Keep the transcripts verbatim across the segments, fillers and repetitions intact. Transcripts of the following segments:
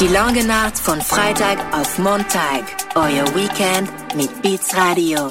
Die lange Nacht von Freitag auf Montag. Euer Weekend mit Beats Radio.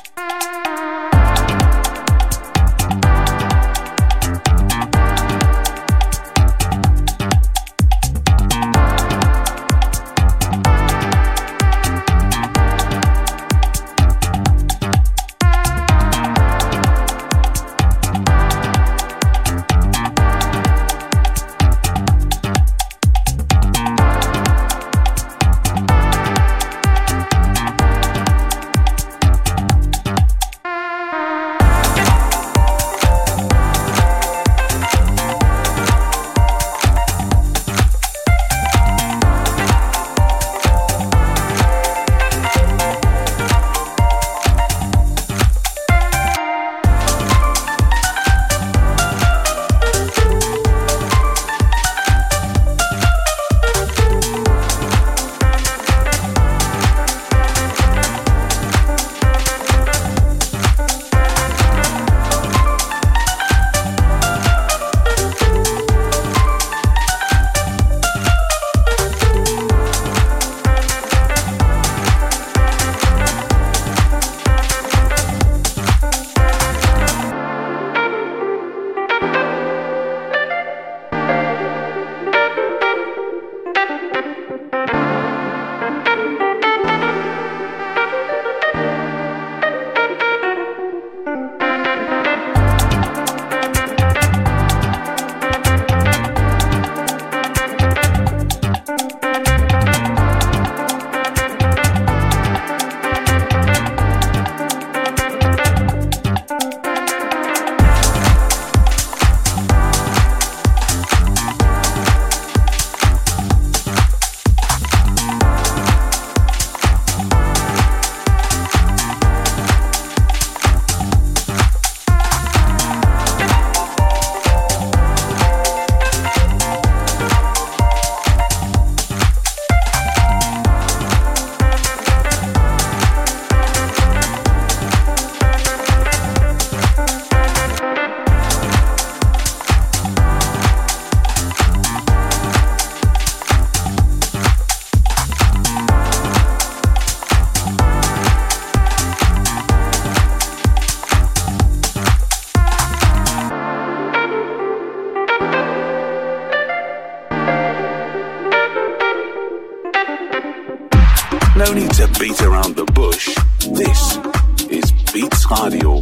No need to beat around the bush. This is Beats Radio.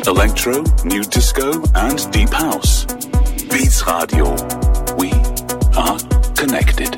electro, new disco and deep house. Beats Radio. We are connected.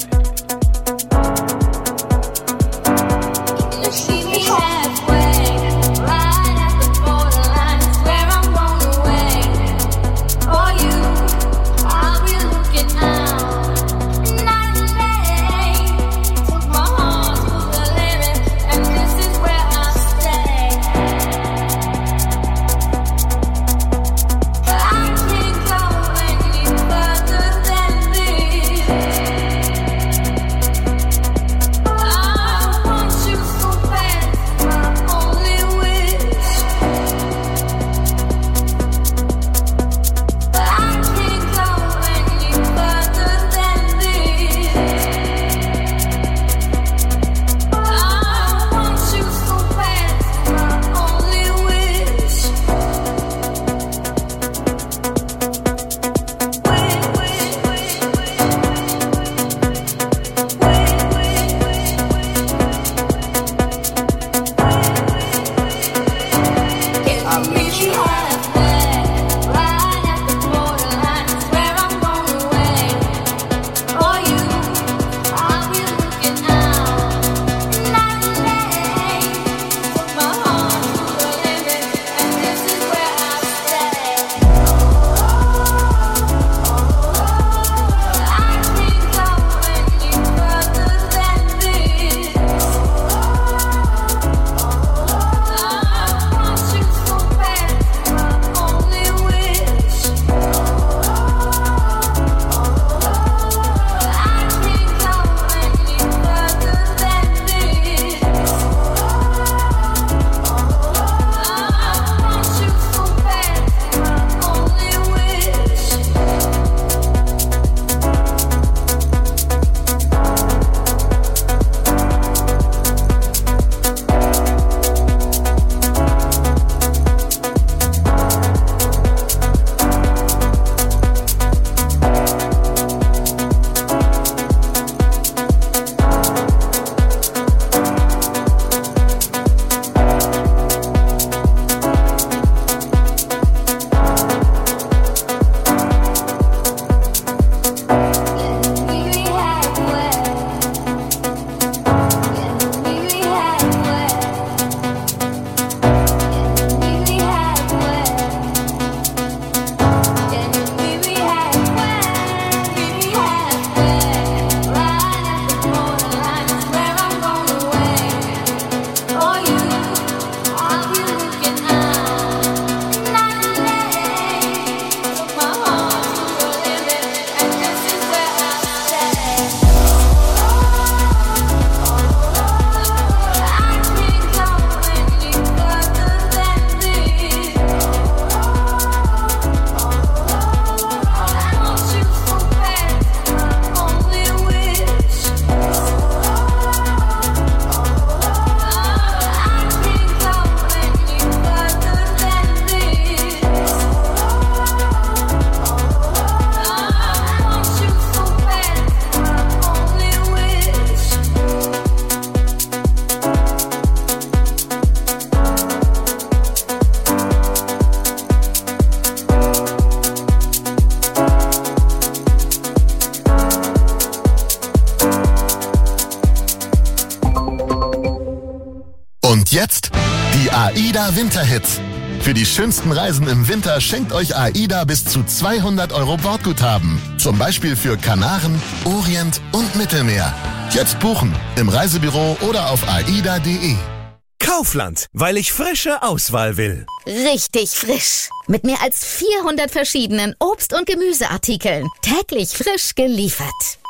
Und jetzt die AIDA Winterhits. Für die schönsten Reisen im Winter schenkt euch AIDA bis zu zweihundert Euro Bordguthaben. Zum Beispiel für Kanaren, Orient und Mittelmeer. Jetzt buchen im Reisebüro oder auf aida punkt de. Kaufland, weil ich frische Auswahl will. Richtig frisch. Mit mehr als vierhundert verschiedenen Obst- und Gemüseartikeln. Täglich frisch geliefert.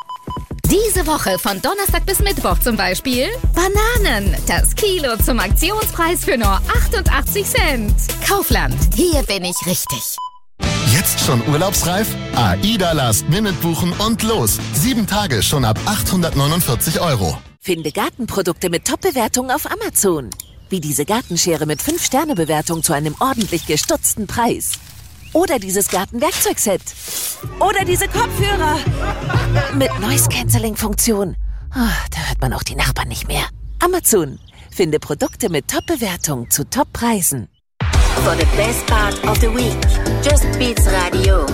Diese Woche von Donnerstag bis Mittwoch zum Beispiel Bananen. Das Kilo zum Aktionspreis für nur achtundachtzig Cent. Kaufland, hier bin ich richtig. Jetzt schon urlaubsreif? AIDA Last Minute buchen und los. Sieben Tage schon ab achthundertneunundvierzig Euro. Finde Gartenprodukte mit Top-Bewertungen auf Amazon. Wie diese Gartenschere mit fünf Sterne Bewertung zu einem ordentlich gestutzten Preis. Oder dieses Gartenwerkzeugset. Oder diese Kopfhörer. Mit Noise-Canceling-Funktion. Oh, da hört man auch die Nachbarn nicht mehr. Amazon. Finde Produkte mit Top-Bewertung zu Top-Preisen. for the best part of the week. Just Beats Radio.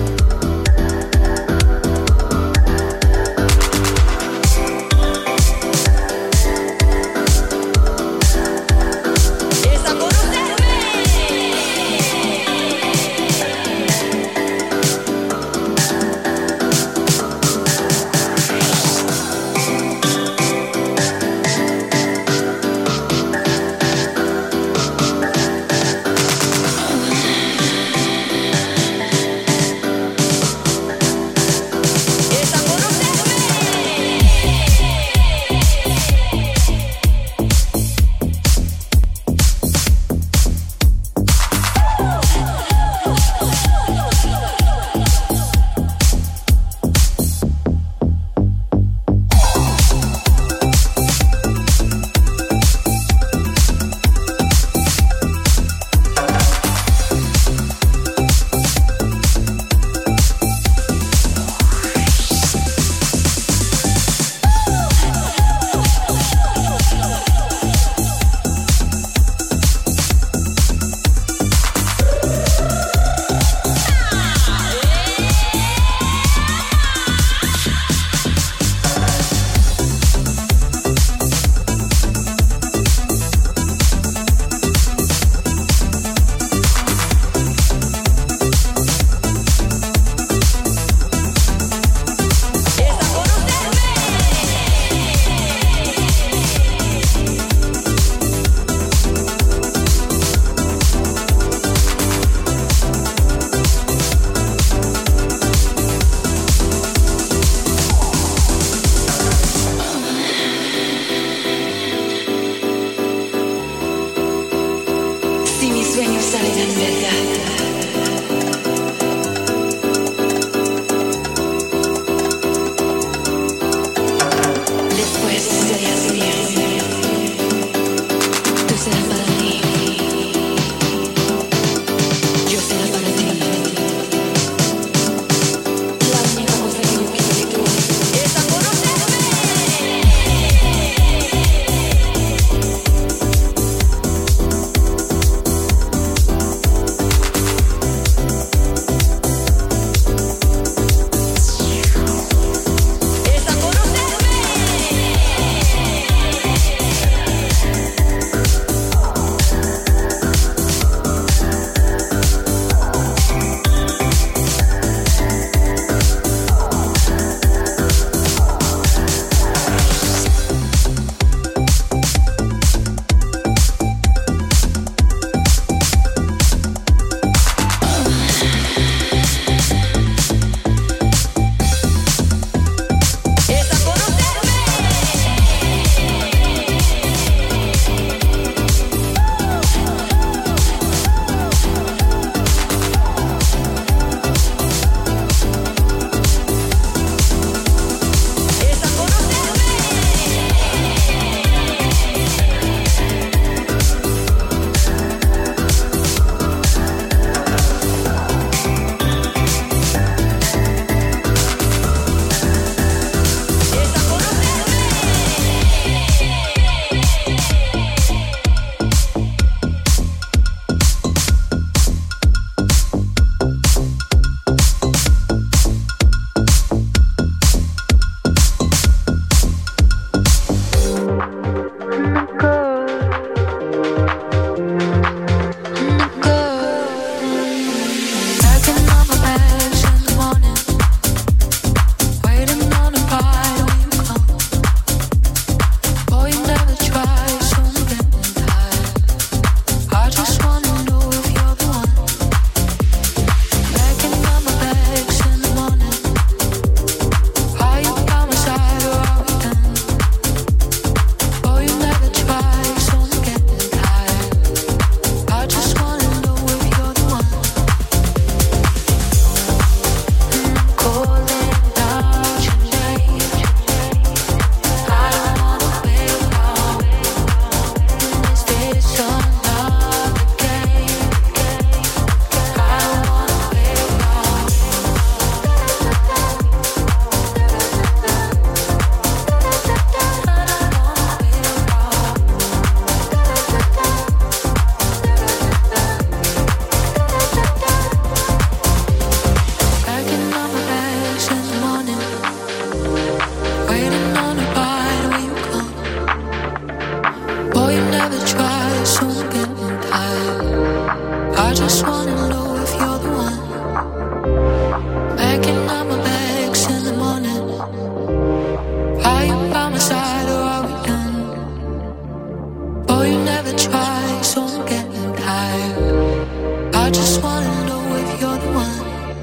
wanna know if you're the one. Packing up my bags in the morning. Are you by my side or are we done? Boy, you never try, so I'm getting tired. I just wanna know if you're the one.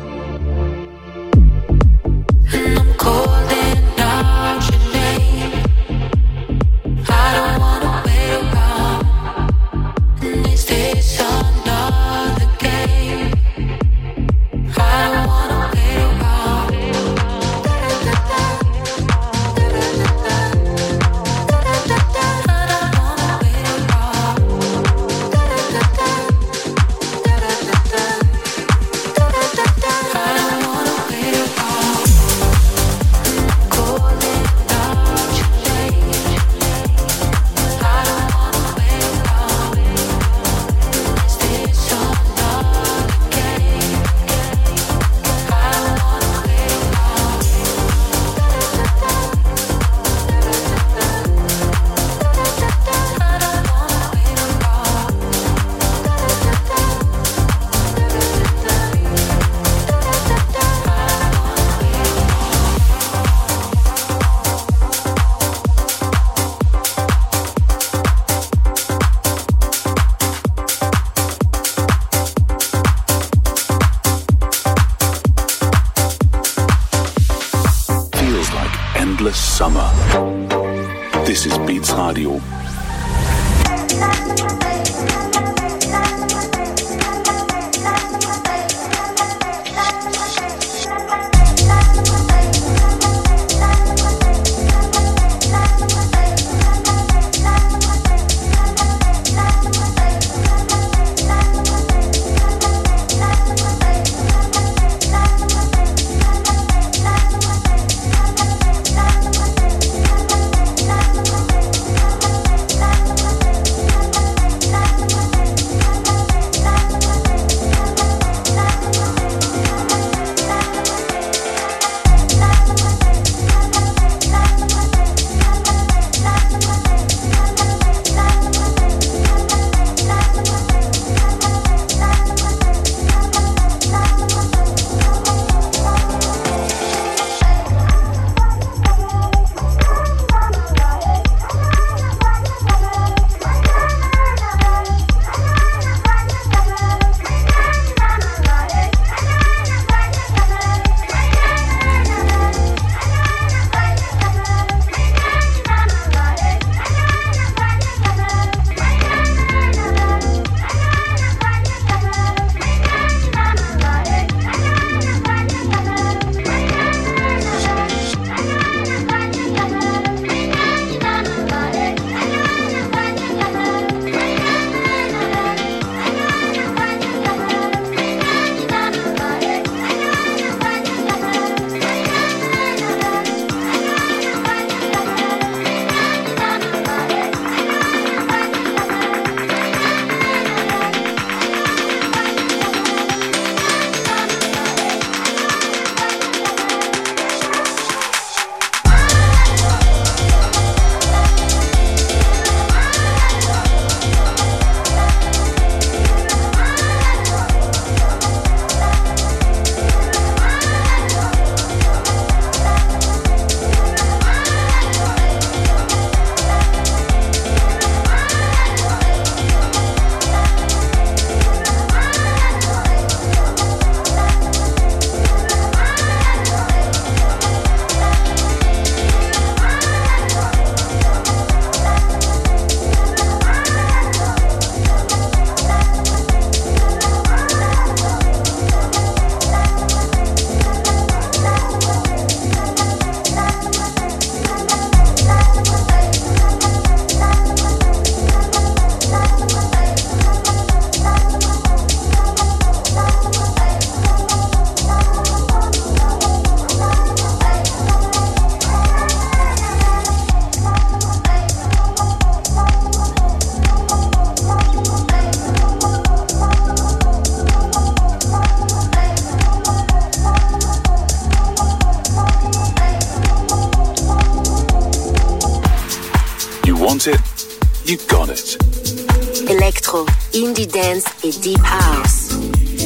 And I'm calling out your name. I don't wanna wait around. And is this another game? I don't wanna wait around. Da-da-da-da. Da-da-da-da. Da-da-da-da. I don't wanna wait around. Da-da-da-da. Da-da-da-da. Da-da-da-da. I don't wanna wait around. Calling out your name. I don't wanna wait around. Is this another game? I don't wanna wait around. Feels like endless summer. This is Beats Radio. want it, you got it. Electro, Indie Dance et Deep House.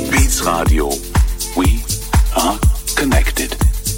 Beats Radio. We are connected.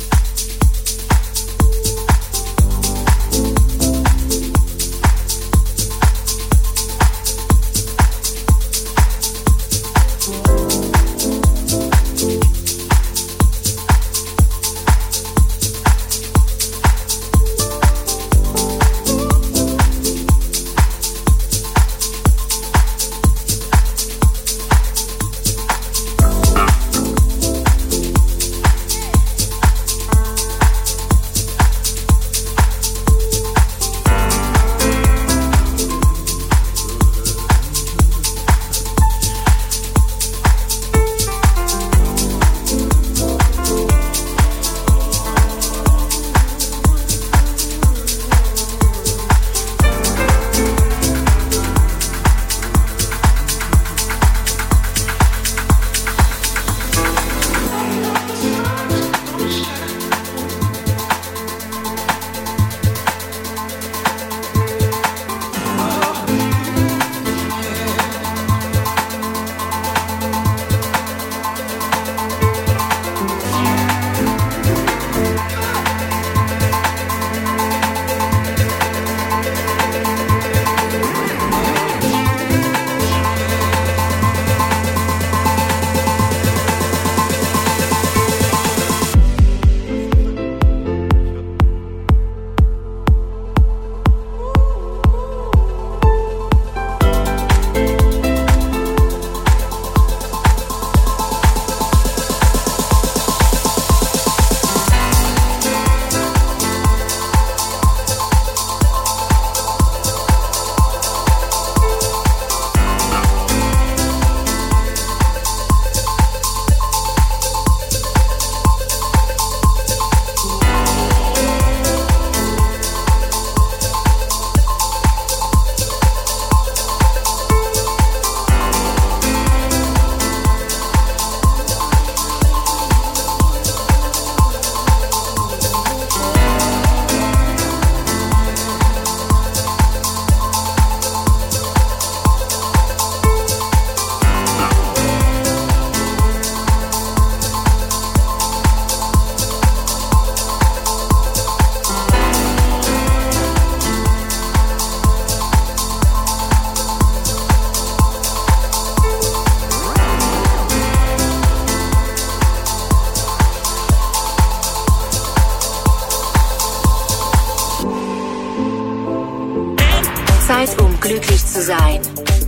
Zeit, um glücklich zu sein.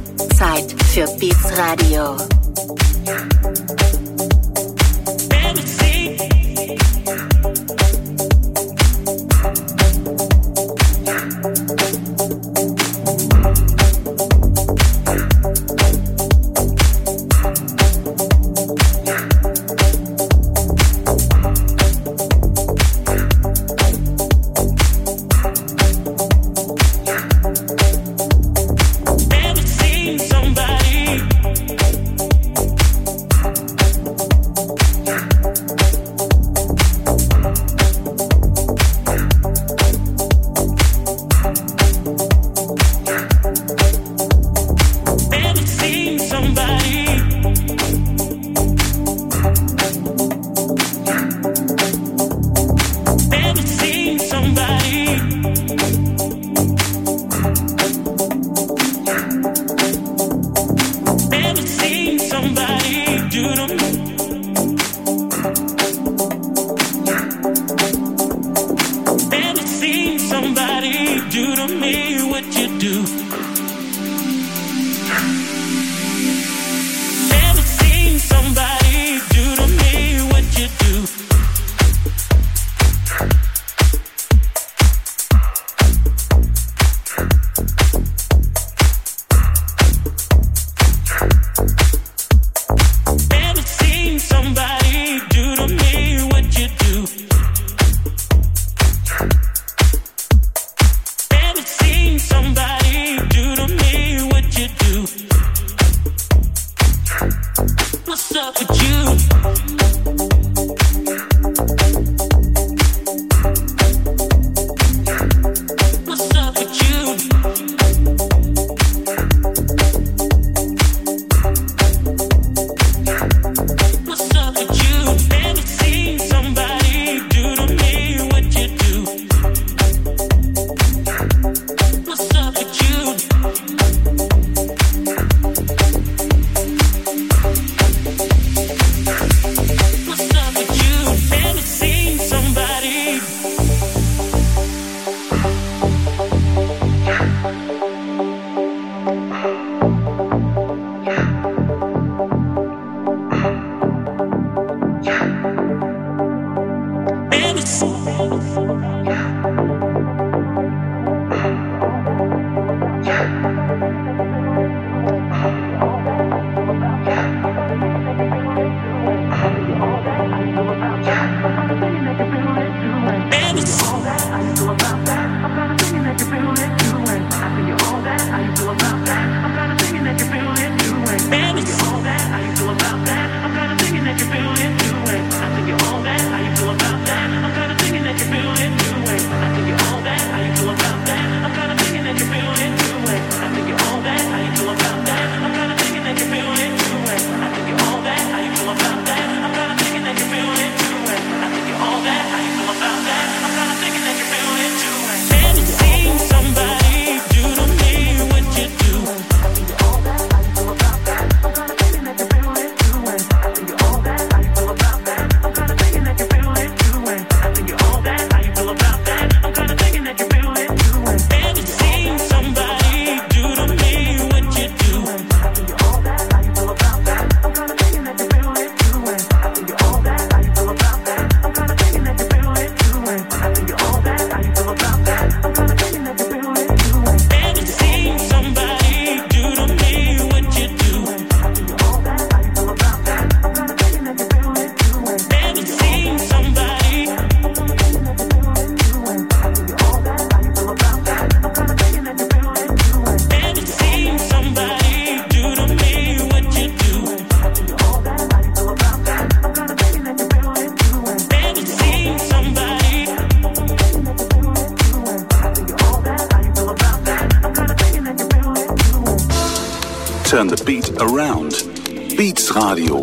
Zeit für Beats Radio. Turn the beat around. Beats Radio.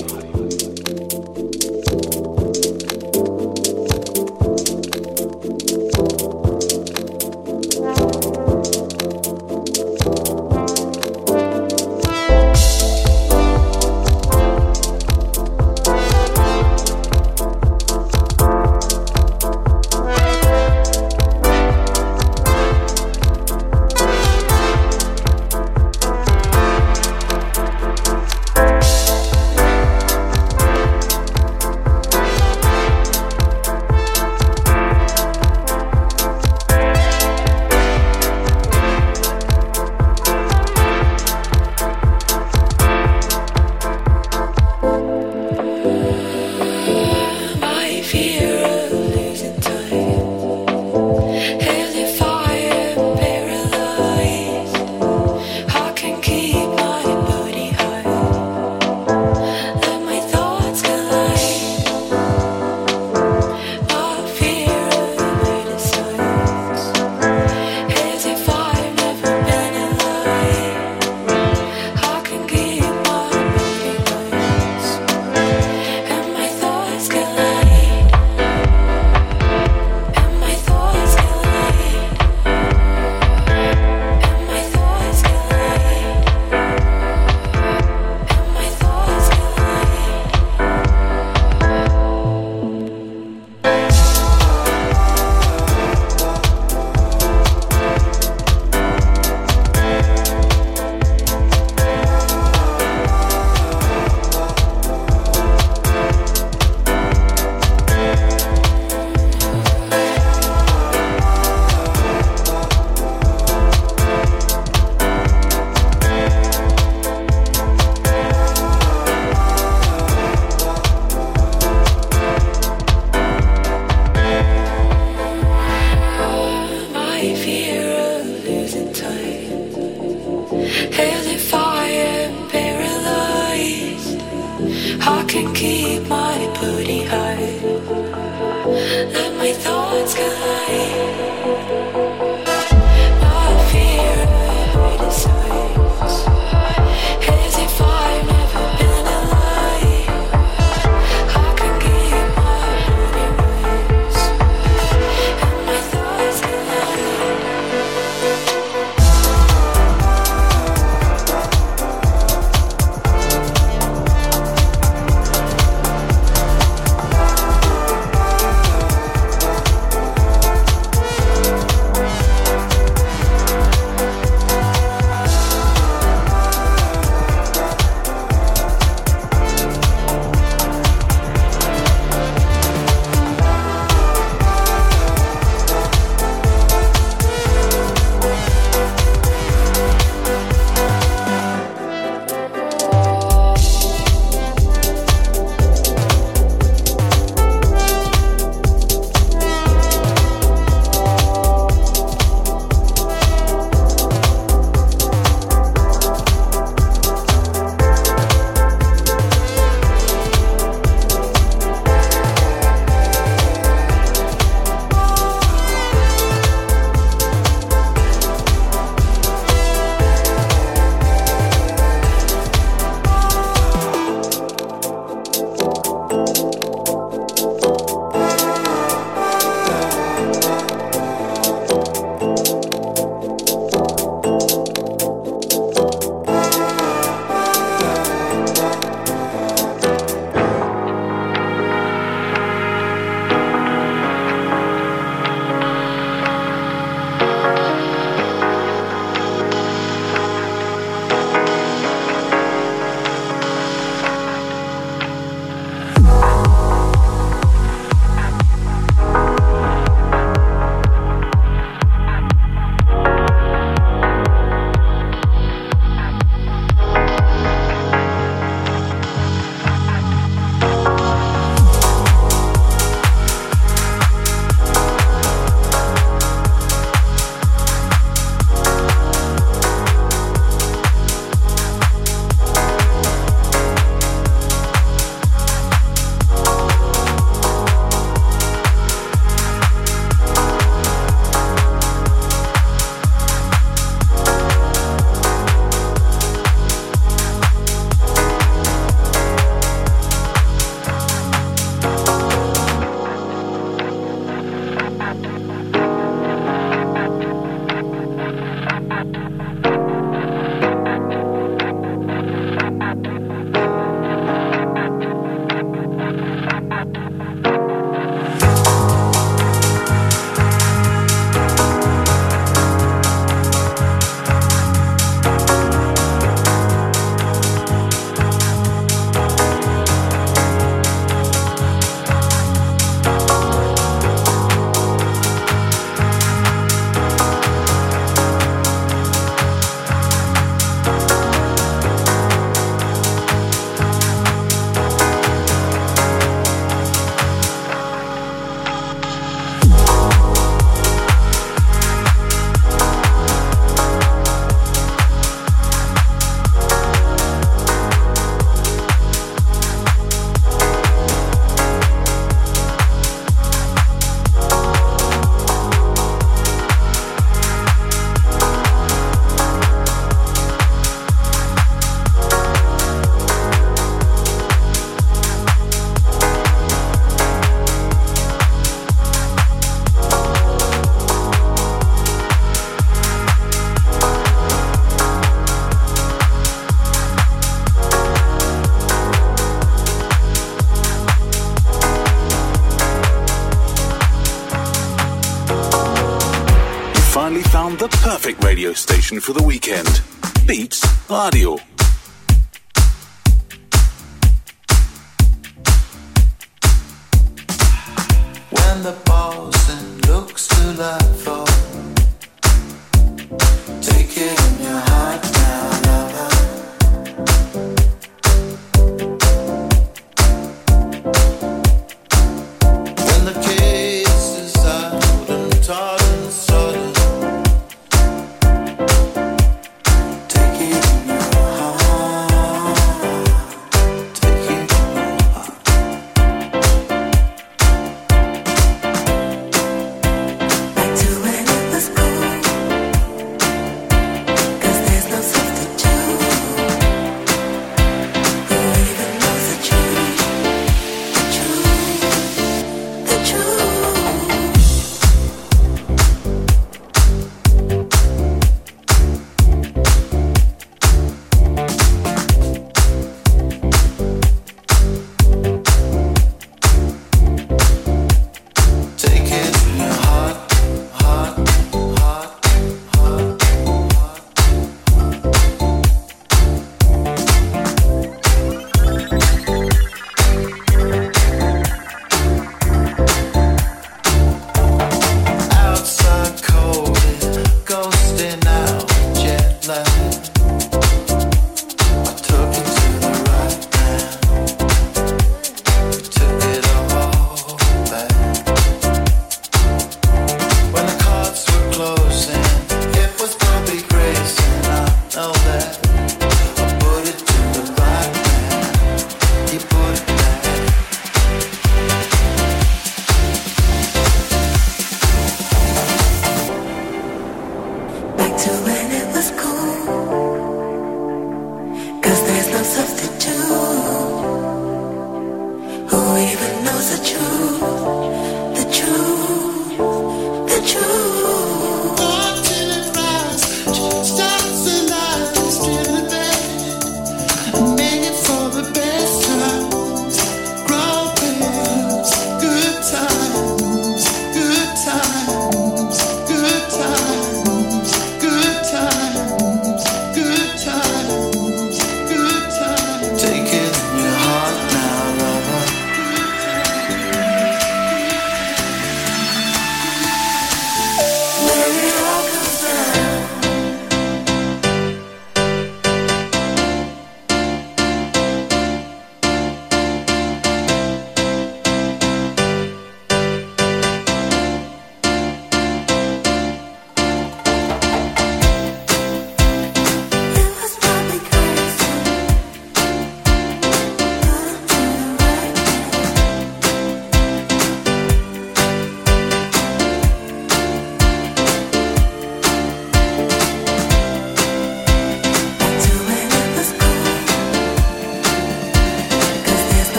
found the perfect radio station for the weekend. Beats Radio. When the bosun looks to laugh for, take it in your heart now, lover. When the case is out and taught and sodden, take it in your heart, take it in your heart. Back to when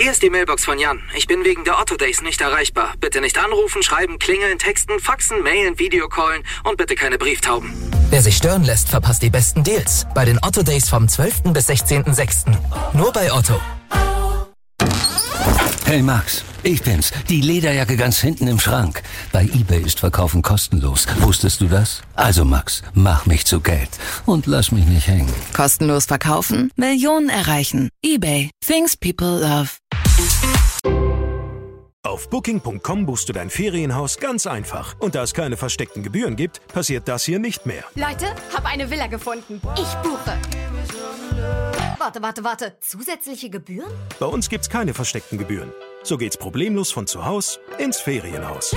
Hier ist die Mailbox von Jan. Ich bin wegen der Otto Days nicht erreichbar. Bitte nicht anrufen, schreiben, klingeln, texten, faxen, mailen, Videocallen und bitte keine Brieftauben. Wer sich stören lässt, verpasst die besten Deals. Bei den Otto Days vom zwölften bis sechzehnten sechsten Nur bei Otto. Hey Max, ich bin's. Die Lederjacke ganz hinten im Schrank. Bei eBay ist Verkaufen kostenlos. Wusstest du das? Also Max, mach mich zu Geld und lass mich nicht hängen. Kostenlos verkaufen? Millionen erreichen. eBay. Things people love. Auf Booking Punkt com buchst du dein Ferienhaus ganz einfach. Und da es keine versteckten Gebühren gibt, passiert das hier nicht mehr. Leute, hab eine Villa gefunden. Ich buche. Warte, warte, warte. Zusätzliche Gebühren? Bei uns gibt's keine versteckten Gebühren. So geht's problemlos von zu Haus ins Ferienhaus.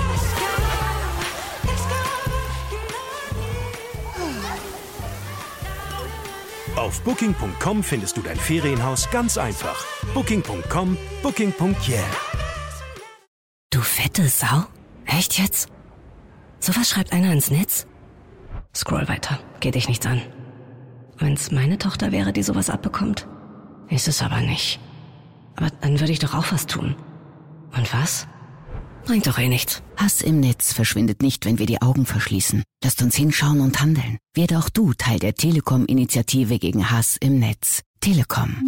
Auf Booking Punkt com findest du dein Ferienhaus ganz einfach. Booking Punkt com, Booking Punkt yeah. Du fette Sau? Echt jetzt? Sowas schreibt einer ins Netz? Scroll weiter, geht dich nichts an. Wenn's meine Tochter wäre, die sowas abbekommt? Ist es aber nicht. Aber dann würde ich doch auch was tun. Und was? Bringt doch eh nichts. Hass im Netz verschwindet nicht, wenn wir die Augen verschließen. Lasst uns hinschauen und handeln. Werde auch du Teil der Telekom-Initiative gegen Hass im Netz. Telekom.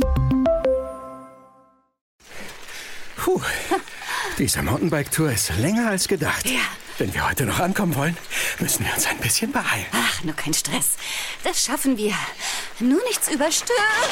Puh, diese Mountainbike-Tour ist länger als gedacht. Ja. Wenn wir heute noch ankommen wollen, müssen wir uns ein bisschen beeilen. Ach, nur kein Stress. Das schaffen wir. Nur nichts überstürzen.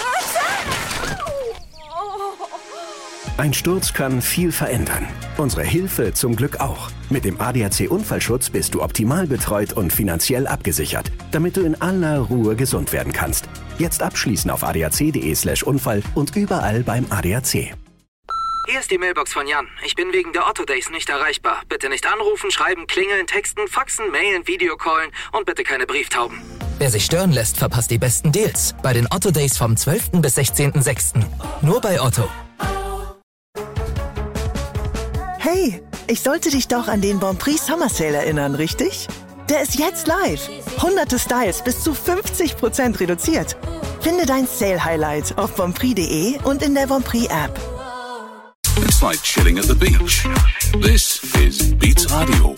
Ein Sturz kann viel verändern. Unsere Hilfe zum Glück auch. Mit dem A D A C-Unfallschutz bist du optimal betreut und finanziell abgesichert, damit du in aller Ruhe gesund werden kannst. Jetzt abschließen auf adac.de slash Unfall und überall beim A D A C. Hier ist die Mailbox von Jan. Ich bin wegen der Otto Days nicht erreichbar. Bitte nicht anrufen, schreiben, klingeln, texten, faxen, mailen, Videocallen und bitte keine Brieftauben. Wer sich stören lässt, verpasst die besten Deals. Bei den Otto Days vom zwölften bis sechzehnten sechsten Nur bei Otto. Hey, ich sollte dich doch an den Bon Prix Summer Sale erinnern, richtig? Der ist jetzt live. Hunderte Styles bis zu fünfzig Prozent reduziert. Finde dein Sale-Highlight auf bonprix punkt de und in der Bon Prix App. It's like chilling at the beach. This is Beats Radio.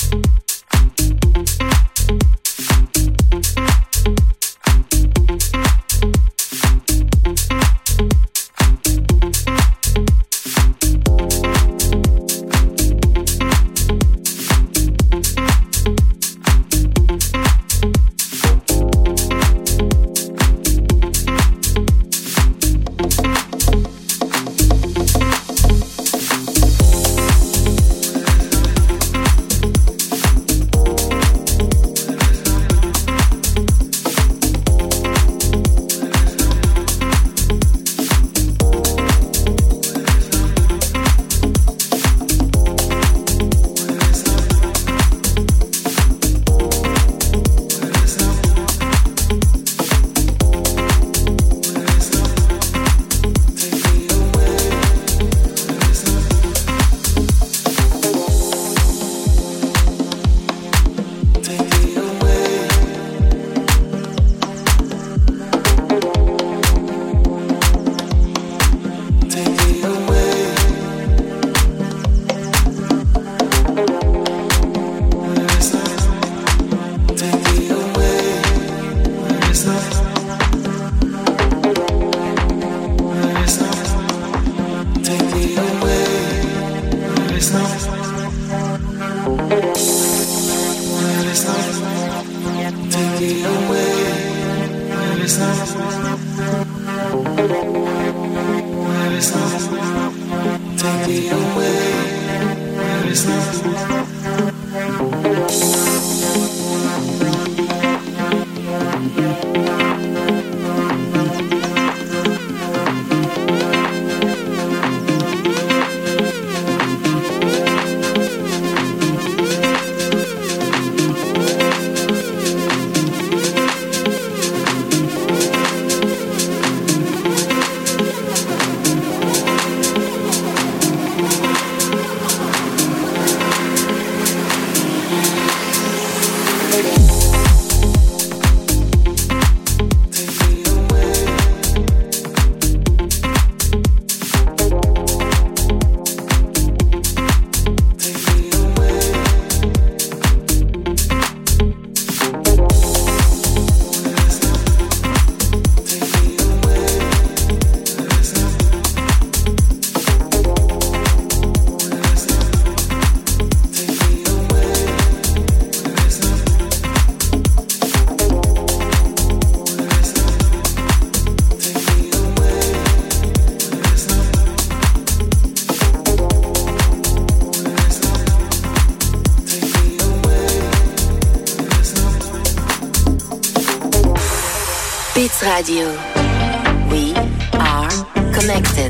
Beats Radio. We are connected.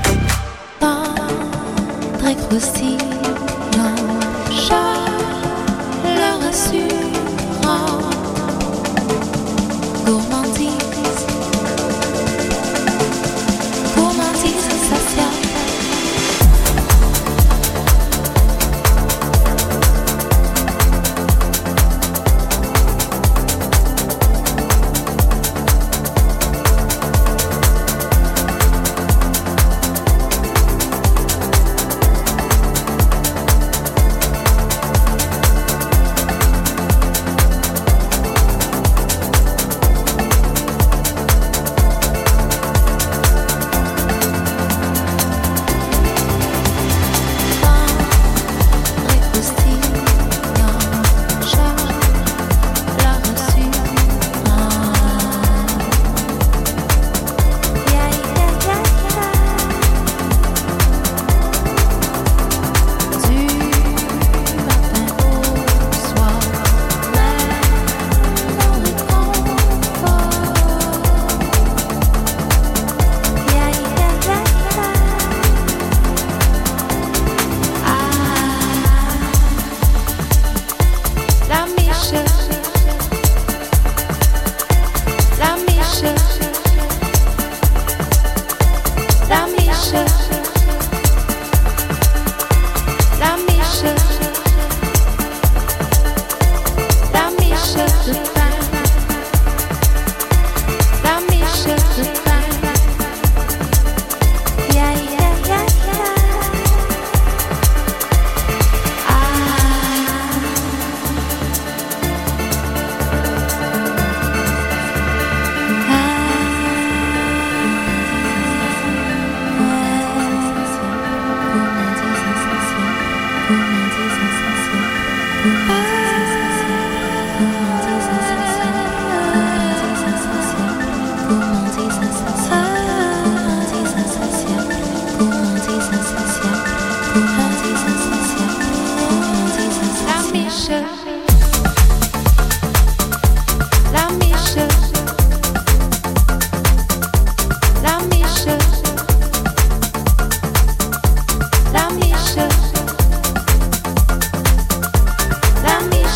Très croustillant, chaleur rassurant, gourmandise, gourmandise insatiable. La Miche,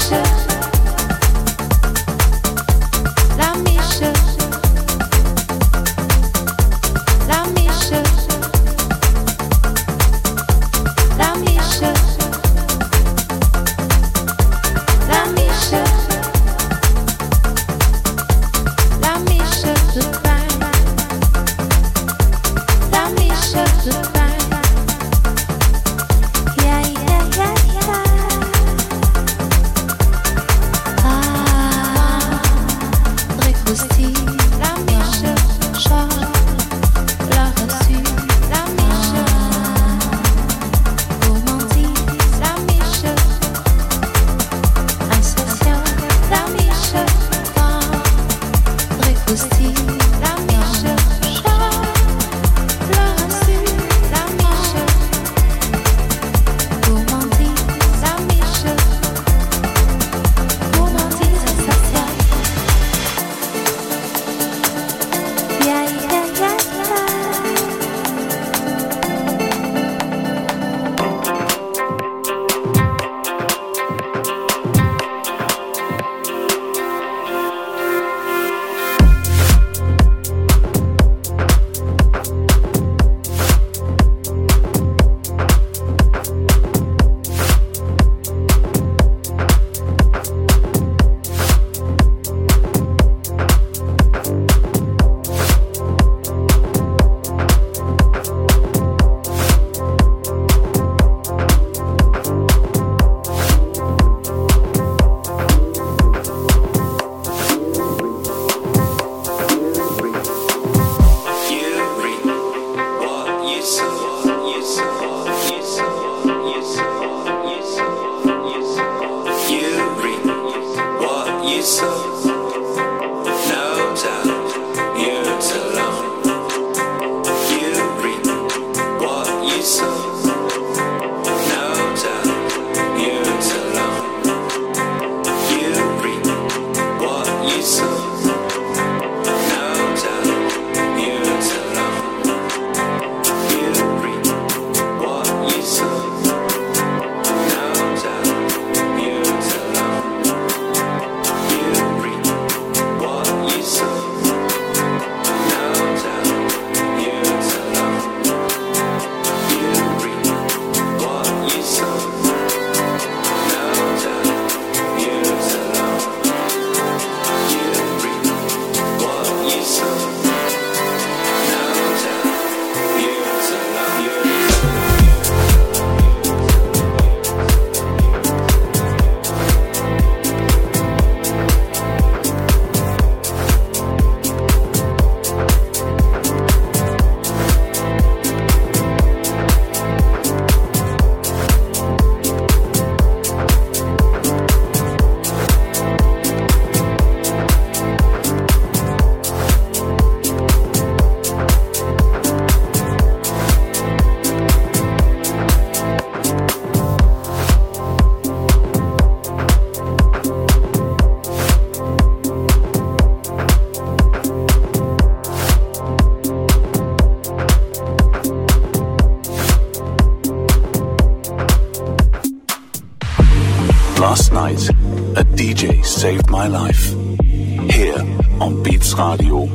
Last night, a D J saved my life. Here on Beats Radio.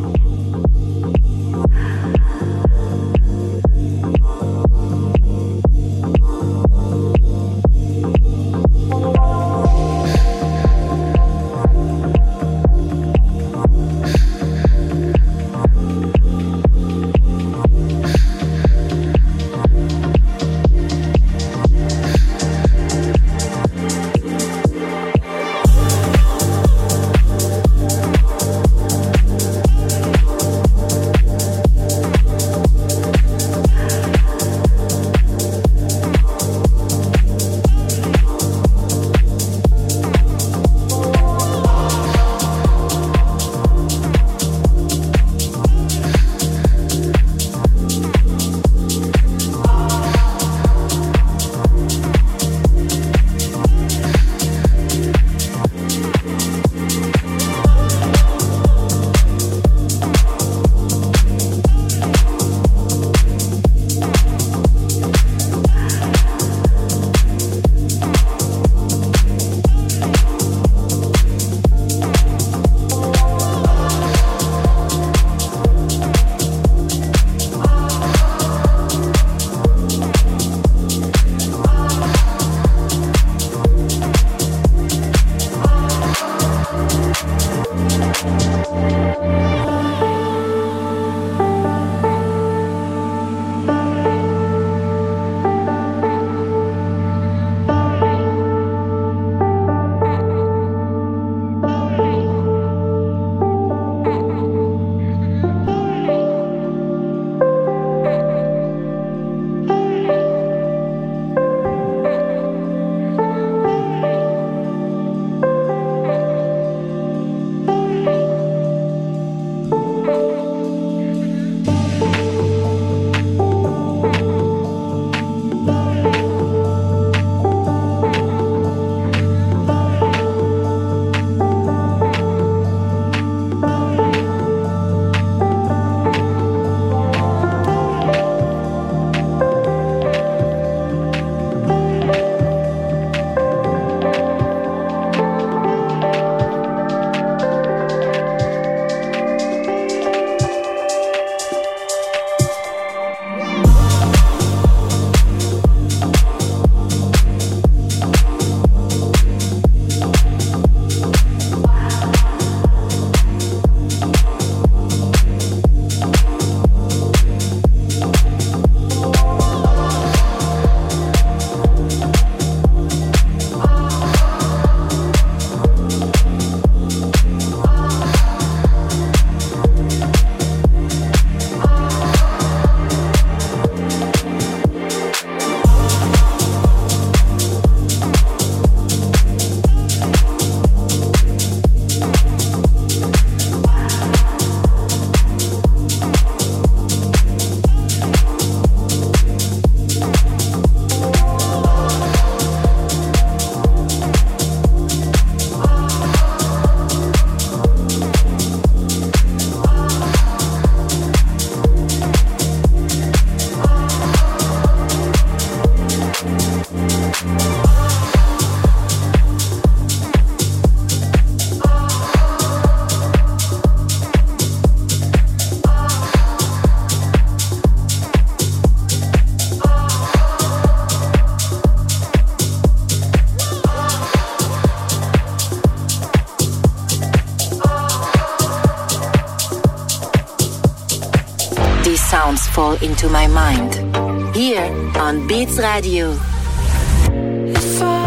Sounds fall into my mind. Here on Beats Radio. If I